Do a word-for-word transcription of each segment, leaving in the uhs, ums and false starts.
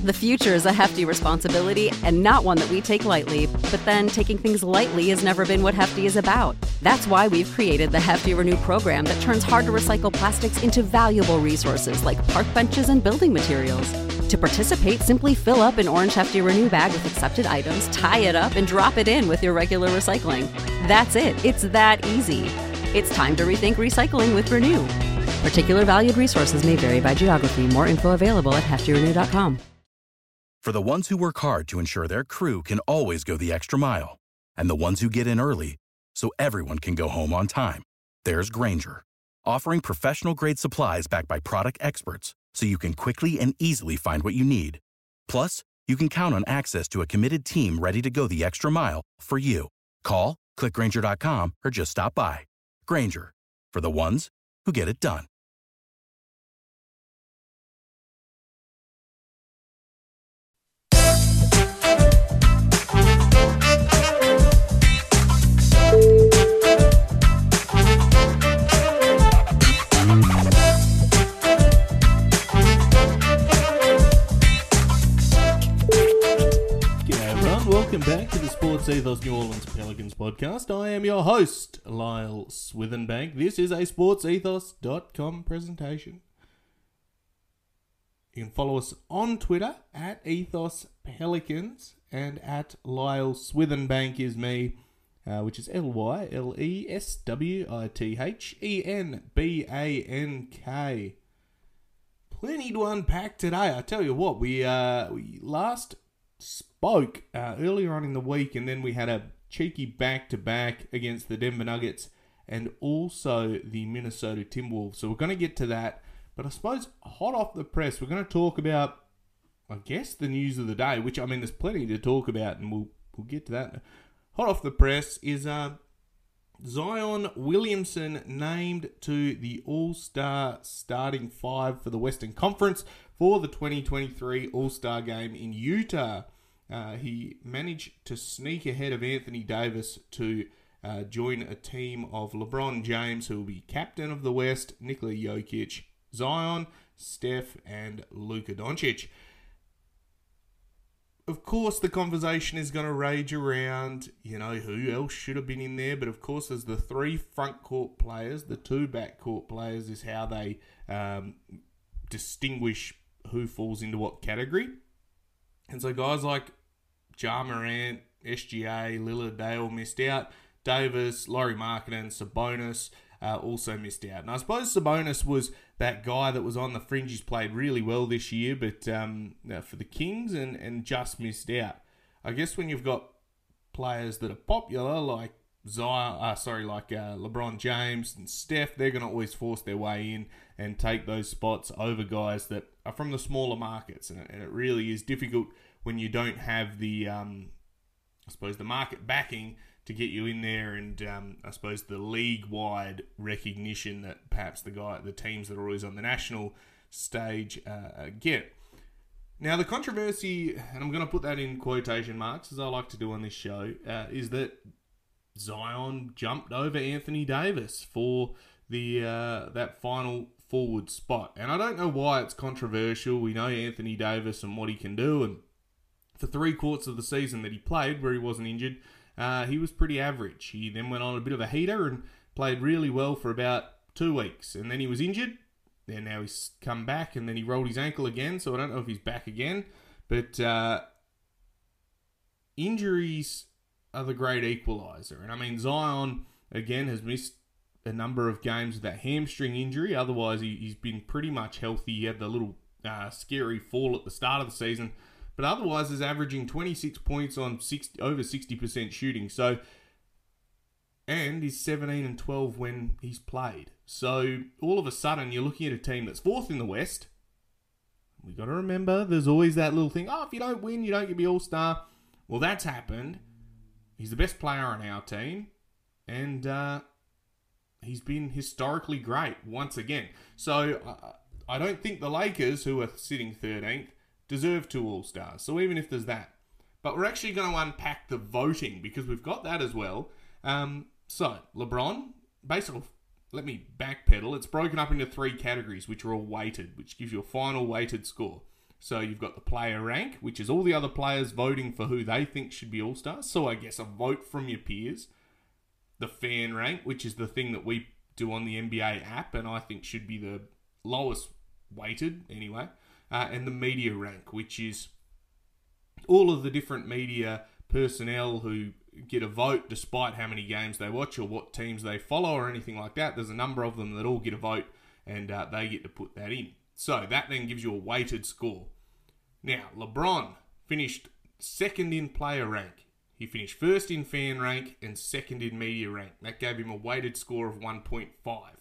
The future is a hefty responsibility and not one that we take lightly, but then taking things lightly has never been what Hefty is about. That's why we've created the Hefty Renew program that turns hard-to-recycle plastics into valuable resources like park benches and building materials. To participate, simply fill up an orange Hefty Renew bag with accepted items, tie it up, and drop it in with your regular recycling. That's it. It's that easy. It's time to rethink recycling with Renew. Particular valued resources may vary by geography. More info available at hefty renew dot com. For the ones who work hard to ensure their crew can always go the extra mile, and the ones who get in early so everyone can go home on time, there's Grainger, offering professional-grade supplies backed by product experts so you can quickly and easily find what you need. Plus, you can count on access to a committed team ready to go the extra mile for you. Call, click grainger dot com, or just stop by. Grainger, for the ones who get it done. Welcome back to the Sports Ethos New Orleans Pelicans podcast. I am your host, Lyle Swithenbank. This is a sports ethos dot com presentation. You can follow us on Twitter at Ethos Pelicans and at Lyle Swithenbank is me, uh, which is L Y L E S W I T H E N B A N K. Plenty to unpack today. I tell you what, we uh, we last spoke uh, earlier on in the week, and then we had a cheeky back-to-back against the Denver Nuggets and also the Minnesota Timberwolves. So we're going to get to that. But I suppose hot off the press, we're going to talk about, I guess, the news of the day, which, I mean, there's plenty to talk about, and we'll we'll get to that. Hot off the press is uh, Zion Williamson named to the All-Star starting five for the Western Conference for the twenty twenty-three All-Star Game in Utah. Uh, he managed to sneak ahead of Anthony Davis to uh, join a team of LeBron James, who will be captain of the West, Nikola Jokic, Zion, Steph, and Luka Doncic. Of course, the conversation is going to rage around, you know, who else should have been in there. But of course, there's the three front court players, the two back court players is how they um, distinguish who falls into what category. And so guys like Ja Morant, S G A, Lillard, they all missed out. Davis, Lauri Markkanen, Sabonis uh, also missed out. And I suppose Sabonis was that guy that was on the fringes, played really well this year, but um, for the Kings and, and just missed out. I guess when you've got players that are popular like Zion, uh, sorry, like uh, LeBron James and Steph, they're going to always force their way in and take those spots over guys that are from the smaller markets. And it, and it really is difficult when you don't have the, um, I suppose, the market backing to get you in there, and um, I suppose the league-wide recognition that perhaps the guy, the teams that are always on the national stage uh, get. Now, the controversy, and I'm going to put that in quotation marks, as I like to do on this show, uh, is that Zion jumped over Anthony Davis for the uh, that final forward spot. And I don't know why it's controversial. We know Anthony Davis and what he can do, and for three quarters of the season that he played, where he wasn't injured, uh, he was pretty average. He then went on a bit of a heater and played really well for about two weeks. And then he was injured. And now he's come back, and then he rolled his ankle again, so I don't know if he's back again. But uh, injuries are the great equaliser. And I mean, Zion, again, has missed a number of games with that hamstring injury. Otherwise, he, he's been pretty much healthy. He had the little uh, scary fall at the start of the season. But otherwise, is averaging twenty-six points on sixty, over sixty percent shooting. So, and he's seventeen and twelve when he's played. So, all of a sudden, you're looking at a team that's fourth in the West. We've got to remember, there's always that little thing, oh, if you don't win, you don't get the All-Star. Well, that's happened. He's the best player on our team. And uh, he's been historically great once again. So, uh, I don't think the Lakers, who are sitting thirteenth, deserve two All-Stars. So, even if there's that. But we're actually going to unpack the voting, because we've got that as well. Um, so, LeBron, basically, let me backpedal. It's broken up into three categories, which are all weighted, which gives you a final weighted score. So you've got the player rank, which is all the other players voting for who they think should be All-Stars. So I guess a vote from your peers. The fan rank, which is the thing that we do on the N B A app, and I think should be the lowest weighted anyway. Uh, and the media rank, which is all of the different media personnel who get a vote despite how many games they watch or what teams they follow or anything like that. There's a number of them that all get a vote, and uh, they get to put that in. So that then gives you a weighted score. Now, LeBron finished second in player rank. He finished first in fan rank and second in media rank. That gave him a weighted score of one point five.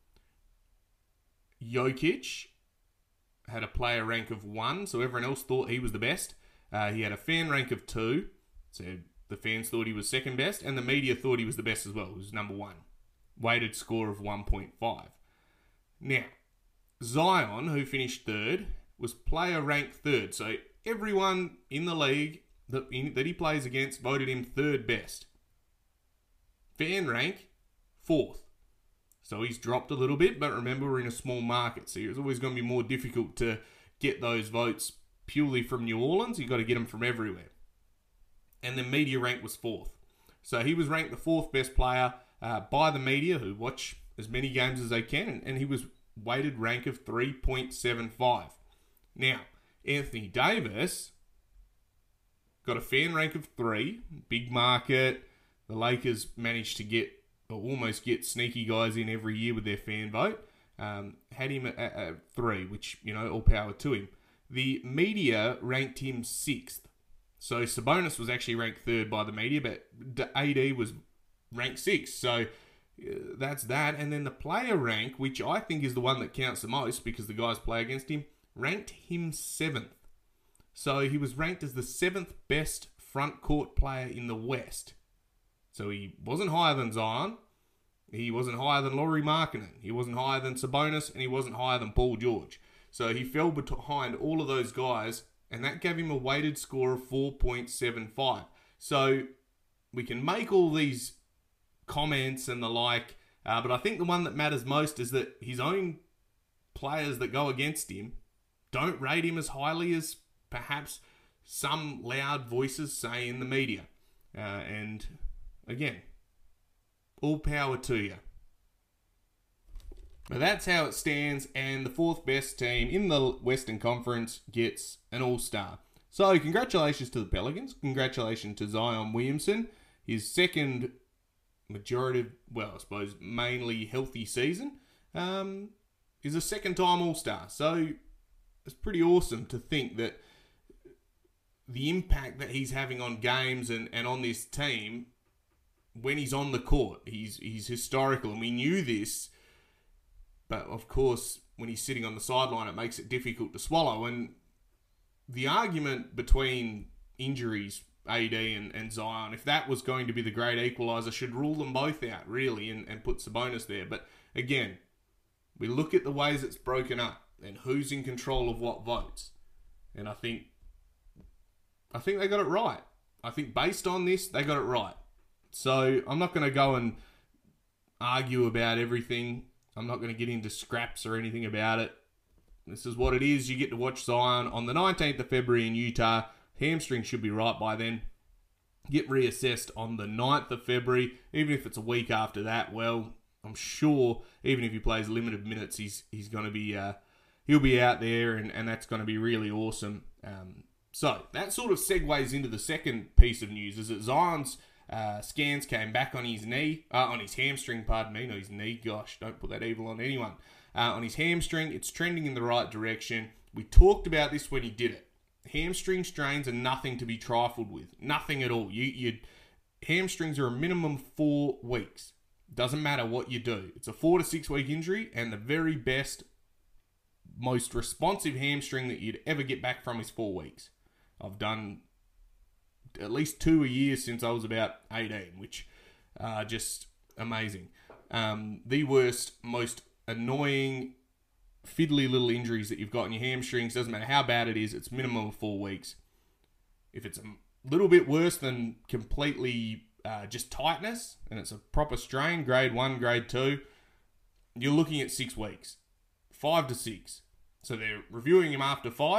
Jokic had a player rank of one, so everyone else thought he was the best. Uh, he had a fan rank of two, so the fans thought he was second best, and the media thought he was the best as well. He was number one. Weighted score of one point five. Now, Zion, who finished third, was player ranked third. So everyone in the league that, in, that he plays against voted him third best. Fan rank, fourth. So he's dropped a little bit, but remember, we're in a small market, so it's always going to be more difficult to get those votes purely from New Orleans. You've got to get them from everywhere. And the media rank was fourth. So he was ranked the fourth best player uh, by the media, who watch as many games as they can, and, and he was weighted rank of three point seven five. Now, Anthony Davis got a fan rank of three, big market. The Lakers managed to get, or almost get sneaky guys in every year with their fan vote. Um, had him at, at three, which, you know, all power to him. The media ranked him sixth. So Sabonis was actually ranked third by the media, but A D was ranked sixth. So uh, that's that. And then the player rank, which I think is the one that counts the most because the guys play against him, ranked him seventh. So he was ranked as the seventh best front court player in the West. So he wasn't higher than Zion. He wasn't higher than Lauri Markkanen. He wasn't higher than Sabonis, and he wasn't higher than Paul George. So he fell behind all of those guys, and that gave him a weighted score of four point seven five. So we can make all these comments and the like, uh, but I think the one that matters most is that his own players that go against him don't rate him as highly as perhaps some loud voices say in the media. Uh, and again, all power to you. But that's how it stands, and the fourth best team in the Western Conference gets an All-Star. So congratulations to the Pelicans. Congratulations to Zion Williamson. His second majority, well, I suppose mainly healthy season, um, is a second-time All-Star. So it's pretty awesome to think that the impact that he's having on games and, and on this team when he's on the court, he's he's historical, and we knew this. But, of course, when he's sitting on the sideline, it makes it difficult to swallow. And the argument between injuries, A D and, and Zion, if that was going to be the great equaliser, should rule them both out, really, and, and put Sabonis there. But, again, we look at the ways it's broken up and who's in control of what votes. And I think, I think they got it right. I think based on this, they got it right. So I'm not going to go and argue about everything. I'm not going to get into scraps or anything about it. This is what it is. You get to watch Zion on the nineteenth of February in Utah. Hamstring should be right by then. Get reassessed on the ninth of February. Even if it's a week after that, well, I'm sure even if he plays limited minutes, he's he's going to be uh, he'll be out there, and, and that's going to be really awesome. Um, so that sort of segues into the second piece of news, is that Zion's Uh, scans came back on his knee, uh, on his hamstring, pardon me, not his knee, gosh, don't put that evil on anyone. Uh, on his hamstring, it's trending in the right direction. We talked about this when he did it. Hamstring strains are nothing to be trifled with, nothing at all. You, you, hamstrings are a minimum four weeks. Doesn't matter what you do. It's a four to six week injury, and the very best, most responsive hamstring that you'd ever get back from is four weeks. I've done at least two a year since I was about eighteen, which are just amazing. Um, the worst, most annoying, fiddly little injuries that you've got in your hamstrings, doesn't matter how bad it is, it's minimum of four weeks. If it's a little bit worse than completely uh, just tightness, and it's a proper strain, grade one, grade two, you're looking at six weeks. Five to six. So they're reviewing him after five.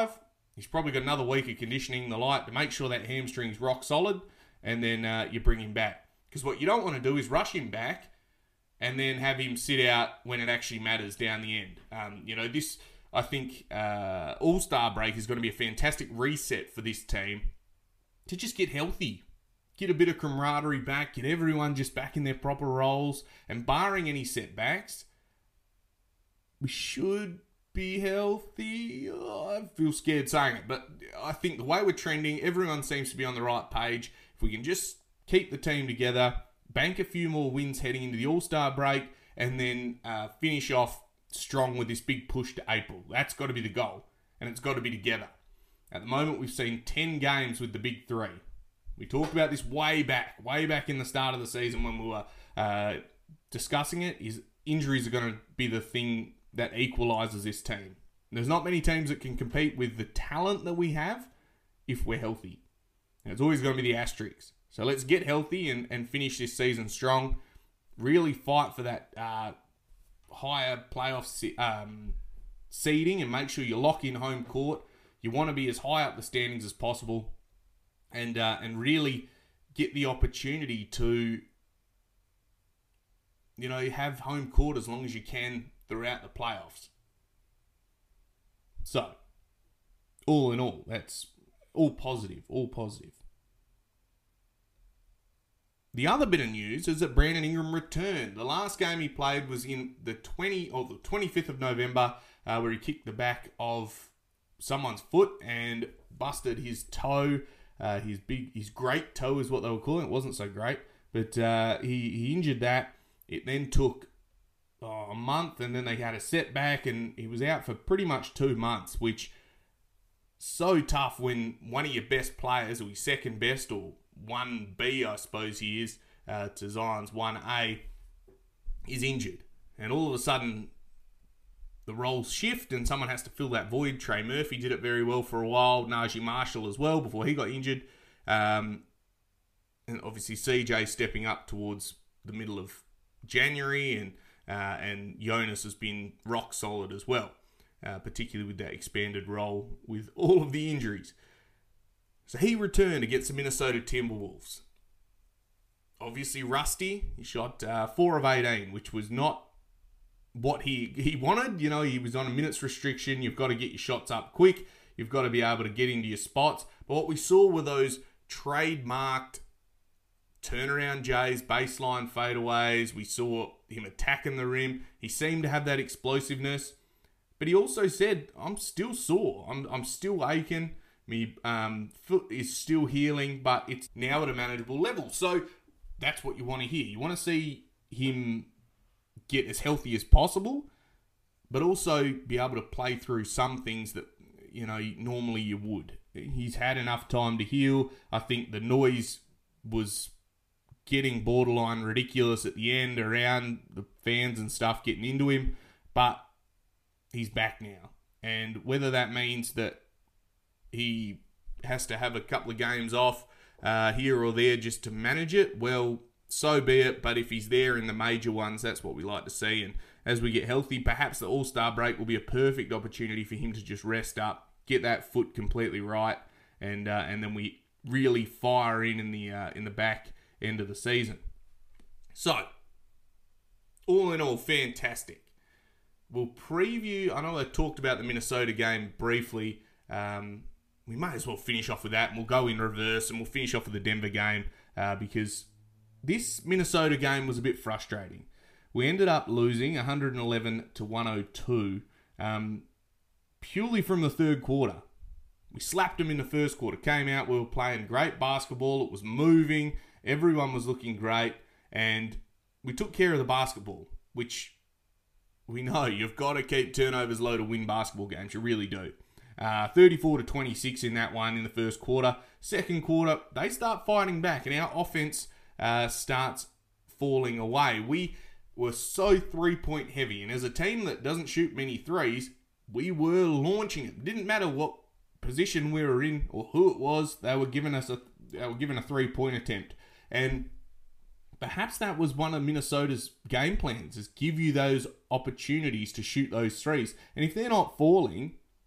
He's probably got another week of conditioning the light to make sure that hamstring's rock solid, and then uh, you bring him back. Because what you don't want to do is rush him back and then have him sit out when it actually matters down the end. Um, you know, this, I think, uh, All-Star break is going to be a fantastic reset for this team to just get healthy. Get a bit of camaraderie back, get everyone just back in their proper roles, and barring any setbacks, we should be healthy. Oh, I feel scared saying it, but I think the way we're trending, everyone seems to be on the right page. If we can just keep the team together, bank a few more wins heading into the All-Star break, and then uh, finish off strong with this big push to April. That's got to be the goal, and it's got to be together. At the moment, we've seen ten games with the big three. We talked about this way back, way back in the start of the season when we were uh, discussing it, is injuries are going to be the thing that equalises this team. There's not many teams that can compete with the talent that we have if we're healthy. And it's always going to be the asterisks. So let's get healthy and, and finish this season strong. Really fight for that uh, higher playoff se- um, seeding and make sure you lock in home court. You want to be as high up the standings as possible. And uh, and really get the opportunity to, you know, have home court as long as you can throughout the playoffs. So, all in all, that's all positive, all positive. The other bit of news is that Brandon Ingram returned. The last game he played was in the twentieth or the twenty-fifth of November, uh, where he kicked the back of someone's foot and busted his toe. Uh, his big, his great toe is what they were calling it. It wasn't so great, but uh, he, he injured that. It then took oh, a month, and then they had a setback, and he was out for pretty much two months, which so tough when one of your best players, or your second best, or one B, I suppose he is, uh, to Zion's one A, is injured. And all of a sudden, the roles shift and someone has to fill that void. Trey Murphy did it very well for a while. Najee Marshall as well before he got injured. Um, and obviously C J stepping up towards the middle of January, and uh, and Jonas has been rock solid as well, uh, particularly with that expanded role with all of the injuries. So he returned against the Minnesota Timberwolves. Obviously rusty. He shot uh, four of eighteen, which was not what he, he wanted. You know, he was on a minutes restriction. You've got to get your shots up quick. You've got to be able to get into your spots. But what we saw were those trademarked turnaround J's, baseline fadeaways. We saw him attacking the rim. He seemed to have that explosiveness. But he also said, I'm still sore. I'm, I'm still aching. My um, foot is still healing, but it's now at a manageable level. So that's what you want to hear. You want to see him get as healthy as possible, but also be able to play through some things that, you know, normally you would. He's had enough time to heal. I think the noise was getting borderline ridiculous at the end around the fans and stuff getting into him, but he's back now. And whether that means that he has to have a couple of games off uh, here or there just to manage it, well, so be it. But if he's there in the major ones, that's what we like to see. And as we get healthy, perhaps the All-Star break will be a perfect opportunity for him to just rest up, get that foot completely right, and uh, and then we really fire in in the uh, in the back end of the season. So, all in all, fantastic. We'll preview. I know I talked about the Minnesota game briefly. Um, we may as well finish off with that, and we'll go in reverse, and we'll finish off with the Denver game uh, because this Minnesota game was a bit frustrating. We ended up losing one eleven to one oh two um, purely from the third quarter. We slapped them in the first quarter. Came out, we were playing great basketball. It was moving. Everyone was looking great. And we took care of the basketball, which we know you've got to keep turnovers low to win basketball games. You really do. Uh, thirty-four to twenty-six in that one in the first quarter. Second quarter, they start fighting back, and our offense Uh, starts falling away. We were so three-point heavy, and as a team that doesn't shoot many threes, we were launching it. It didn't matter what position we were in or who it was, they were giving us a they were giving a three-point attempt. And perhaps that was one of Minnesota's game plans, is give you those opportunities to shoot those threes. And if they're not falling,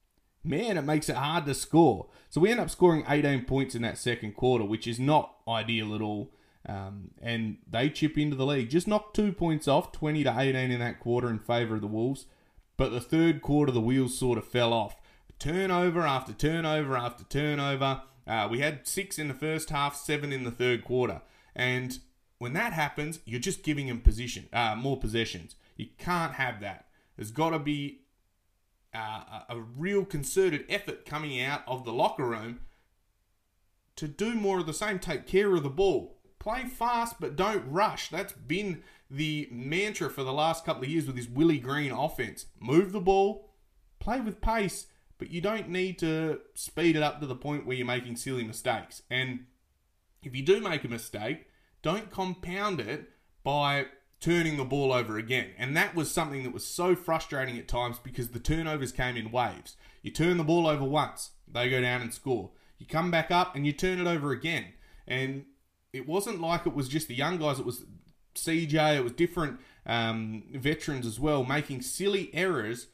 man, it makes it hard to score. So we end up scoring eighteen points in that second quarter, which is not ideal at all. Um, and they chip into the league. Just knocked two points off, twenty to eighteen in that quarter in favour of the Wolves. But the third quarter, the wheels sort of fell off. Turnover after turnover after turnover. Uh, we had six in the first half, seven in the third quarter. And when that happens, you're just giving them position, uh, more possessions. You can't have that. There's got to be uh, a real concerted effort coming out of the locker room to do more of the same. Take care of the ball. Play fast, but don't rush. That's been the mantra for the last couple of years with this Willie Green offense. Move the ball, play with pace, but you don't need to speed it up to the point where you're making silly mistakes. And if you do make a mistake, don't compound it by turning the ball over again. And that was something that was so frustrating at times because the turnovers came in waves. You turn the ball over once, they go down and score. You come back up and you turn it over again. And it wasn't like it was just the young guys. It was C J. It was different um, veterans as well, making silly errors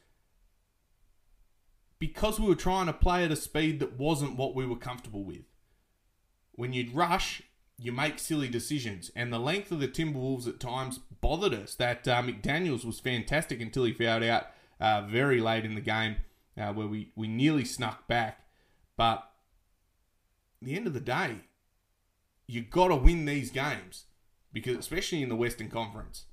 because we were trying to play at a speed that wasn't what we were comfortable with. When you'd rush, you make silly decisions. And the length of the Timberwolves at times bothered us. That uh, McDaniels was fantastic until he found out uh, very late in the game uh, where we, we nearly snuck back. But at the end of the day, you got to win these games, because especially in the Western Conference.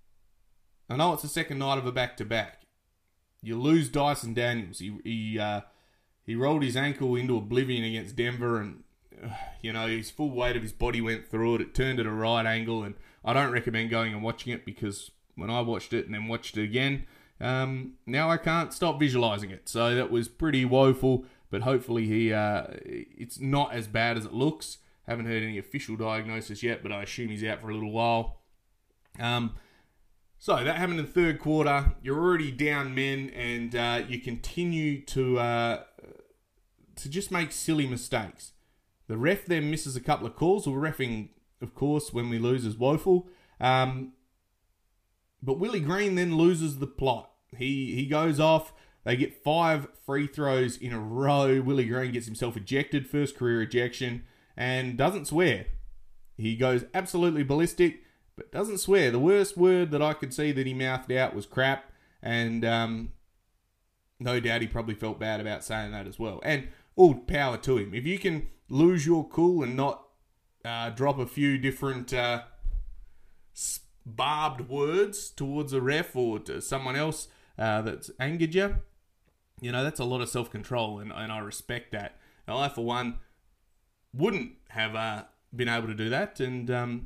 I know it's the second night of a back-to-back. You lose Dyson Daniels. He he uh, he rolled his ankle into oblivion against Denver, and uh, you know his full weight of his body went through it. It turned at a right angle, and I don't recommend going and watching it because when I watched it and then watched it again, um, now I can't stop visualizing it. So that was pretty woeful. But hopefully he uh, it's not as bad as it looks. Haven't heard any official diagnosis yet, but I assume he's out for a little while. Um, so that happened in the third quarter. You're already down men, and uh, you continue to uh, to just make silly mistakes. The ref then misses a couple of calls. Well, reffing, of course, when we lose is woeful. Um, but Willie Green then loses the plot. He he goes off. They get five free throws in a row. Willie Green gets himself ejected, first career ejection. And doesn't swear. He goes absolutely ballistic, but doesn't swear. The worst word that I could see that he mouthed out was crap. And um, no doubt he probably felt bad about saying that as well. And all power to him. If you can lose your cool and not uh, drop a few different uh, barbed words towards a ref or to someone else uh, that's angered you, you know, that's a lot of self-control, and, and I respect that. Now, I, for one, wouldn't have uh, been able to do that, and um,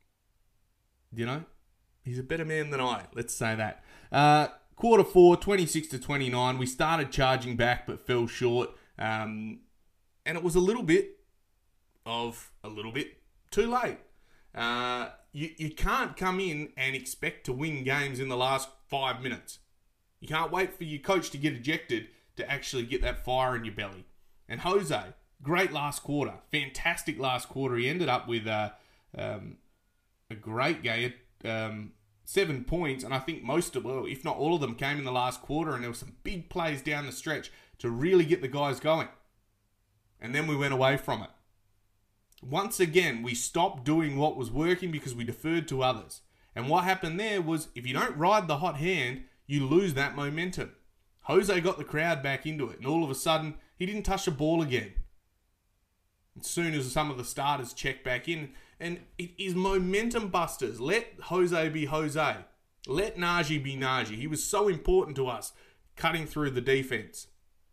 you know, he's a better man than I. Let's say that. Uh, quarter four, twenty-six to twenty-nine. We started charging back, but fell short, um, and it was a little bit of a little bit too late. Uh, you you can't come in and expect to win games in the last five minutes. You can't wait for your coach to get ejected to actually get that fire in your belly. And Jose, great last quarter. Fantastic last quarter. He ended up with uh, um, a great game. Um, seven points. And I think most of, well, if not all of them, came in the last quarter. And there were some big plays down the stretch to really get the guys going. And then we went away from it. Once again, we stopped doing what was working because we deferred to others. And what happened there was, if you don't ride the hot hand, you lose that momentum. Jose got the crowd back into it. And all of a sudden, he didn't touch the ball again. As soon as some of the starters check back in, and it is momentum busters. Let Jose be Jose. Let Najee be Najee. He was so important to us, cutting through the defense.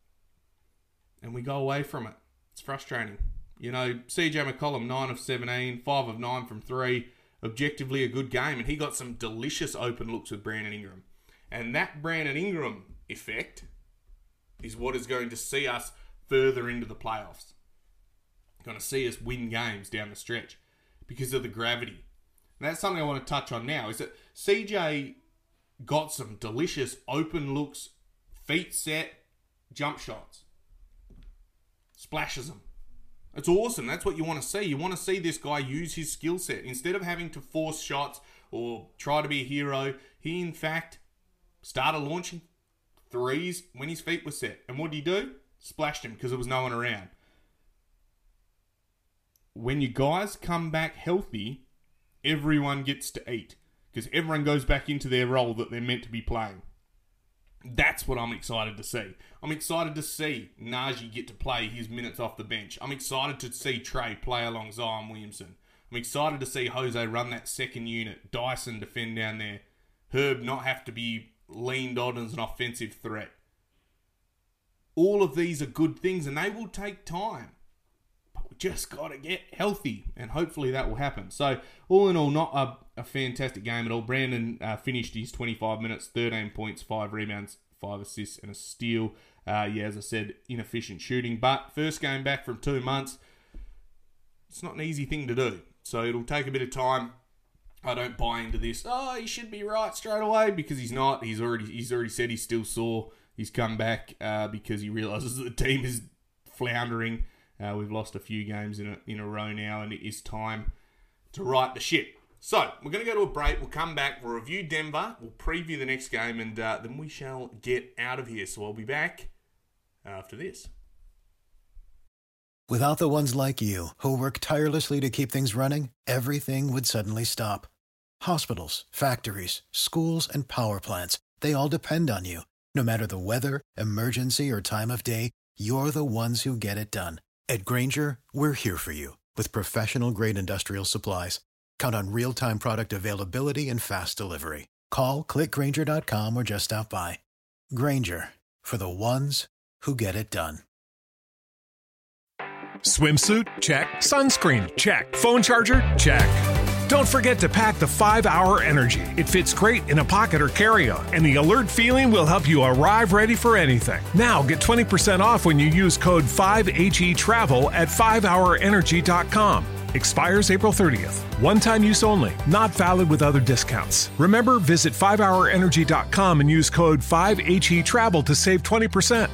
And we go away from it. It's frustrating. You know, C J McCollum, nine of seventeen, five of nine from three. Objectively a good game, and he got some delicious open looks with Brandon Ingram. And that Brandon Ingram effect is what is going to see us further into the playoffs. Going to see us win games down the stretch because of the gravity. And that's something I want to touch on now, is that C J got some delicious open looks, feet set, jump shots. Splashes them. It's awesome. That's what you want to see. You want to see this guy use his skill set. Instead of having to force shots or try to be a hero, he in fact started launching threes when his feet were set. And what did he do? Splashed him because there was no one around. When you guys come back healthy, everyone gets to eat because everyone goes back into their role that they're meant to be playing. That's what I'm excited to see. I'm excited to see Najee get to play his minutes off the bench. I'm excited to see Trey play along Zion Williamson. I'm excited to see Jose run that second unit, Dyson defend down there, Herb not have to be leaned on as an offensive threat. All of these are good things and they will take time. But we just got to get healthy and hopefully that will happen. So all in all, not a, a fantastic game at all. Brandon uh, finished his twenty-five minutes, thirteen points, five rebounds, five assists and a steal. Uh, yeah, as I said, inefficient shooting. But first game back from two months, it's not an easy thing to do. So it'll take a bit of time. I don't buy into this, oh, he should be right straight away, because he's not. He's already he's already said he's still sore. He's come back uh, because he realises that the team is floundering. Uh, we've lost a few games in a, in a row now, and it is time to right the ship. So, we're going to go to a break. We'll come back. We'll review Denver. We'll preview the next game, and uh, then we shall get out of here. So, I'll be back after this. Without the ones like you, who work tirelessly to keep things running, everything would suddenly stop. Hospitals, factories, schools, and power plants, they all depend on you. No matter the weather, emergency, or time of day, you're the ones who get it done. At Grainger, we're here for you with professional-grade industrial supplies. Count on real-time product availability and fast delivery. Call, click Grainger dot com, or just stop by. Grainger, for the ones who get it done. Swimsuit? Check. Sunscreen? Check. Phone charger? Check. Don't forget to pack the five hour Energy. It fits great in a pocket or carry-on, and the alert feeling will help you arrive ready for anything. Now get twenty percent off when you use code five H E travel at five hour energy dot com. Expires April thirtieth. One-time use only. Not valid with other discounts. Remember, visit five hour energy dot com and use code five H E travel to save twenty percent.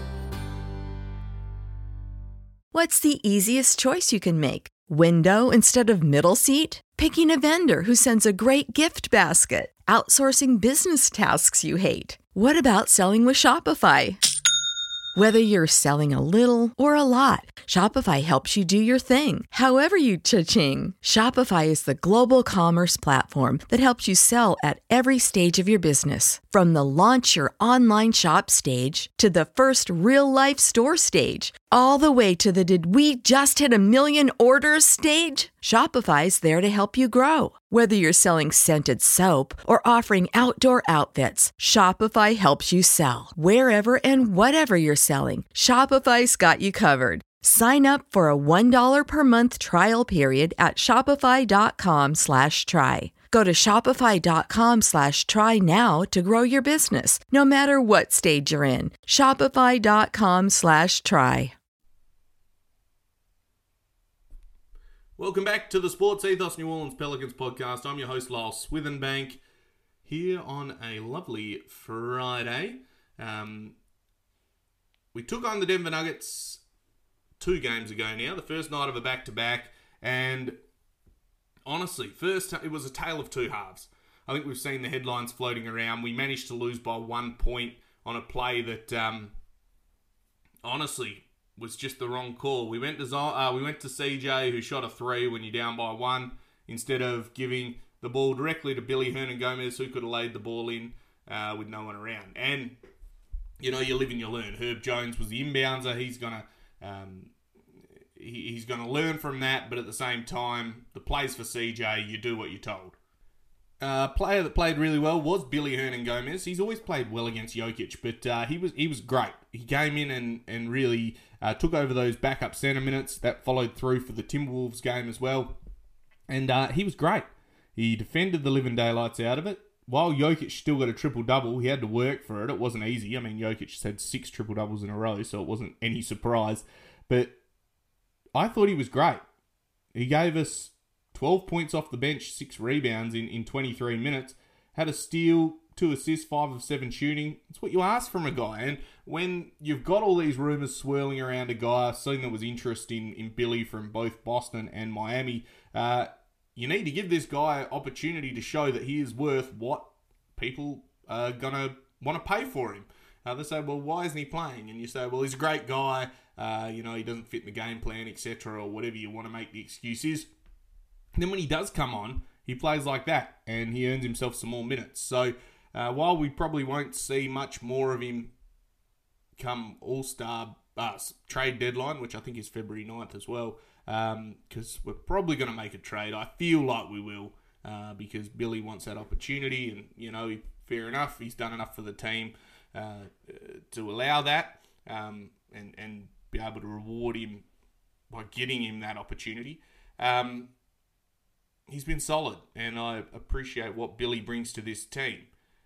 What's the easiest choice you can make? Window instead of middle seat? Picking a vendor who sends a great gift basket? Outsourcing business tasks you hate? What about selling with Shopify? Whether you're selling a little or a lot, Shopify helps you do your thing, however you cha-ching. Shopify is the global commerce platform that helps you sell at every stage of your business. From the launch your online shop stage to the first real-life store stage, all the way to the did we just hit a million orders stage. Shopify's there to help you grow. Whether you're selling scented soap or offering outdoor outfits, Shopify helps you sell. Wherever and whatever you're selling, Shopify's got you covered. Sign up for a one dollar per month trial period at shopify.com slash try. Go to shopify.com slash try now to grow your business, no matter what stage you're in. Shopify.com slash try. Welcome back to the Sports Ethos New Orleans Pelicans podcast. I'm your host, Lyle Swithenbank, here on a lovely Friday. Um, we took on the Denver Nuggets two games ago now, the first night of a back-to-back, and honestly, first it was a tale of two halves. I think we've seen the headlines floating around. We managed to lose by one point on a play that, um, honestly, was just the wrong call. We went to Z- uh, we went to C J, who shot a three when you're down by one, instead of giving the ball directly to Billy Hernangomez, who could have laid the ball in uh, with no one around. And, you know, you live and you learn. Herb Jones was the inbounder. He's going to um, he, he's gonna learn from that, but at the same time, the plays for C J, you do what you're told. A uh, player that played really well was Billy Hernangomez. He's always played well against Jokic, but uh, he was he was great. He came in and, and really uh, took over those backup center minutes. That followed through for the Timberwolves game as well. And uh, he was great. He defended the living daylights out of it. While Jokic still got a triple-double, he had to work for it. It wasn't easy. I mean, Jokic just had six triple-doubles in a row, so it wasn't any surprise. But I thought he was great. He gave us twelve points off the bench, six rebounds in, in twenty-three minutes. Had a steal, two assists, five of seven shooting. It's what you ask from a guy. And when you've got all these rumours swirling around a guy, I've seen there was interest in, in Billy from both Boston and Miami, uh, you need to give this guy opportunity to show that he is worth what people are going to want to pay for him. Uh, they say, well, why isn't he playing? And you say, well, he's a great guy. Uh, you know, he doesn't fit in the game plan, et cetera, or whatever you want to make the excuse is. And then when he does come on, he plays like that, and he earns himself some more minutes. So uh, while we probably won't see much more of him come All-Star uh, trade deadline, which I think is February ninth as well, because um, we're probably going to make a trade. I feel like we will, uh, because Billy wants that opportunity, and, you know, he, fair enough, he's done enough for the team uh, to allow that, um, and, and be able to reward him by getting him that opportunity. Um, he's been solid, and I appreciate what Billy brings to this team.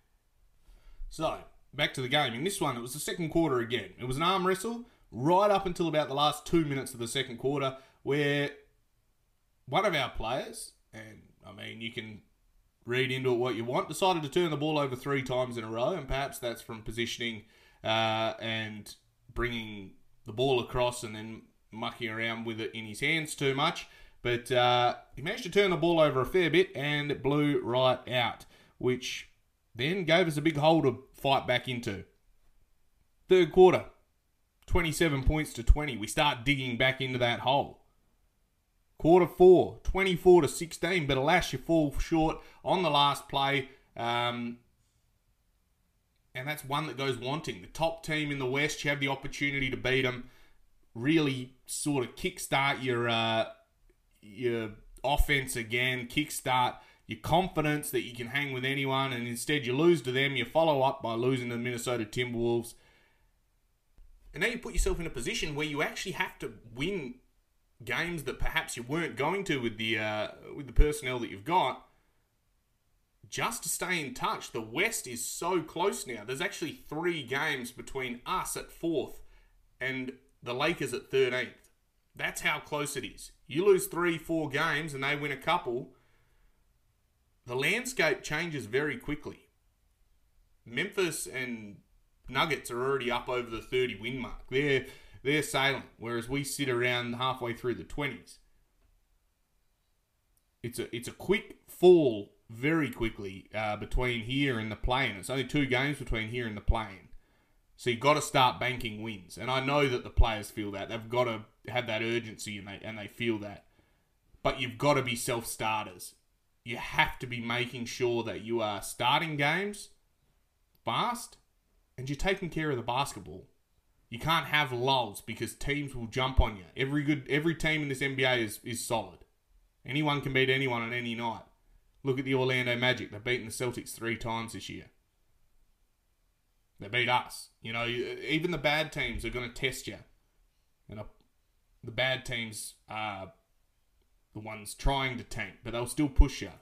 So, back to the game. In this one, it was the second quarter again. It was an arm wrestle right up until about the last two minutes of the second quarter, where one of our players, and I mean, you can read into it what you want, decided to turn the ball over three times in a row, and perhaps that's from positioning uh, and bringing the ball across and then mucking around with it in his hands too much. But uh, he managed to turn the ball over a fair bit, and it blew right out, which then gave us a big hole to fight back into. Third quarter, twenty-seven points to twenty. We start digging back into that hole. Quarter four, twenty-four to sixteen, but alas, you fall short on the last play. Um, and that's one that goes wanting. The top team in the West, you have the opportunity to beat them, really sort of kickstart your uh, your offense again, kickstart your confidence that you can hang with anyone, and instead you lose to them. You follow up by losing to the Minnesota Timberwolves. And now you put yourself in a position where you actually have to win games that perhaps you weren't going to with the uh, with the personnel that you've got, just to stay in touch. The West is so close now. There's actually three games between us at fourth and the Lakers at thirteenth. That's how close it is. You lose three, four games and they win a couple, the landscape changes very quickly. Memphis and Nuggets are already up over the thirty win mark. They're they're sailing, whereas we sit around halfway through the twenties. It's a it's a quick fall very quickly uh, between here and the play-in. It's only two games between here and the play-in. So you've got to start banking wins. And I know that the players feel that. They've got to have that urgency and they and they feel that. But you've got to be self-starters. You have to be making sure that you are starting games fast and you're taking care of the basketball. You can't have lulls because teams will jump on you. Every good every team in this N B A is, is solid. Anyone can beat anyone on any night. Look at the Orlando Magic. They've beaten the Celtics three times this year. They beat us. You know, even the bad teams are going to test you. You know, the bad teams are the ones trying to tank, but they'll still push you.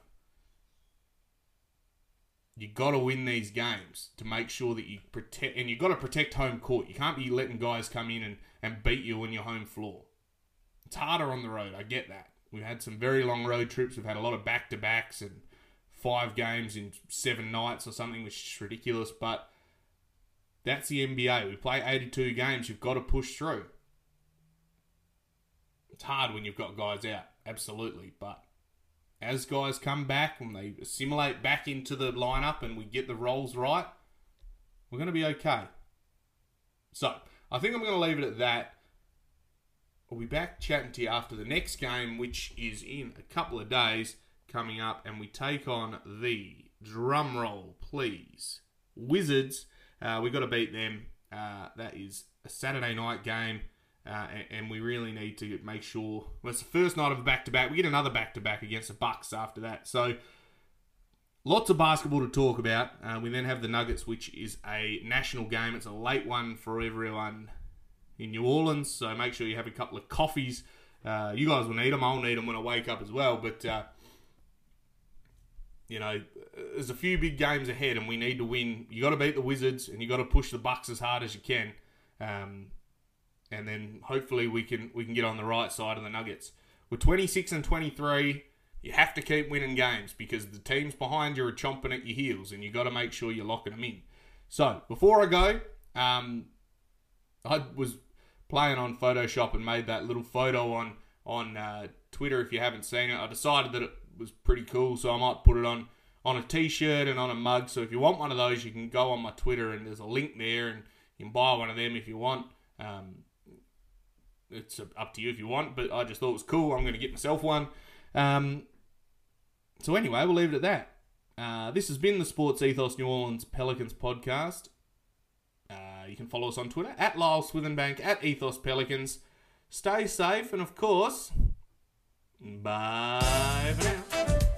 You got to win these games to make sure that you protect, and you got to protect home court. You can't be letting guys come in and, and beat you on your home floor. It's harder on the road. I get that. We've had some very long road trips. We've had a lot of back-to-backs and five games in seven nights or something, which is ridiculous. But that's the N B A. We play eighty-two games. You've got to push through. It's hard when you've got guys out. Absolutely. But as guys come back, when they assimilate back into the lineup and we get the roles right, we're going to be okay. So, I think I'm going to leave it at that. We'll be back chatting to you after the next game, which is in a couple of days coming up, and we take on the, drum roll please, Wizards. Uh, we've got to beat them. Uh, that is a Saturday night game, uh, and, and we really need to make sure. Well, it's the first night of a back-to-back. We get another back-to-back against the Bucks after that. So, lots of basketball to talk about. Uh, we then have the Nuggets, which is a national game. It's a late one for everyone in New Orleans, so make sure you have a couple of coffees. Uh, you guys will need them. I'll need them when I wake up as well. But, uh, you know, there's a few big games ahead, and we need to win. You got to beat the Wizards, and you got to push the Bucks as hard as you can. Um, and then hopefully we can we can get on the right side of the Nuggets. We're twenty-six and twenty-three. You have to keep winning games because the teams behind you are chomping at your heels, and you got to make sure you're locking them in. So before I go, um, I was playing on Photoshop and made that little photo on on uh, Twitter. If you haven't seen it, I decided that it was pretty cool, so I might put it on on a t-shirt and on a mug. So if you want one of those, you can go on my Twitter and there's a link there and you can buy one of them if you want. Um, it's up to you if you want, but I just thought it was cool. I'm going to get myself one. Um, so anyway, we'll leave it at that. Uh, this has been the Sports Ethos New Orleans Pelicans podcast. Uh, you can follow us on Twitter, at Lyle Swithenbank, at Ethos Pelicans. Stay safe, and of course, bye for now.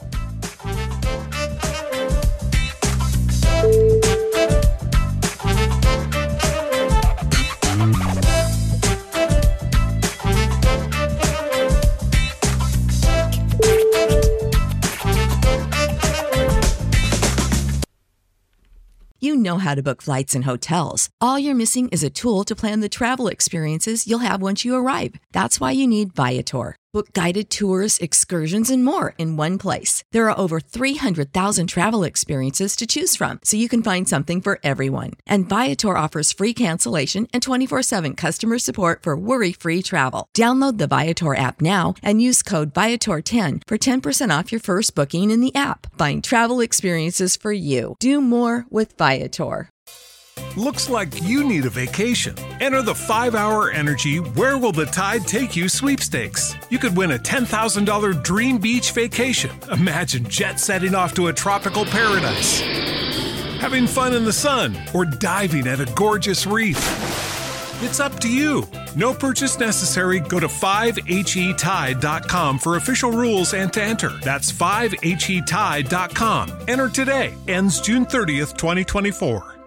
You know how to book flights and hotels. All you're missing is a tool to plan the travel experiences you'll have once you arrive. That's why you need Viator. Book guided tours, excursions, and more in one place. There are over three hundred thousand travel experiences to choose from, so you can find something for everyone. And Viator offers free cancellation and twenty-four seven customer support for worry-free travel. Download the Viator app now and use code Viator ten for ten percent off your first booking in the app. Find travel experiences for you. Do more with Viator. Looks like you need a vacation. Enter the five hour Energy Where Will the Tide Take You sweepstakes. You could win a ten thousand dollars dream beach vacation. Imagine jet setting off to a tropical paradise, having fun in the sun, or diving at a gorgeous reef. It's up to you. No purchase necessary. Go to five H E tide dot com for official rules and to enter. That's five H E tide dot com. Enter today. Ends June thirtieth, twenty twenty-four.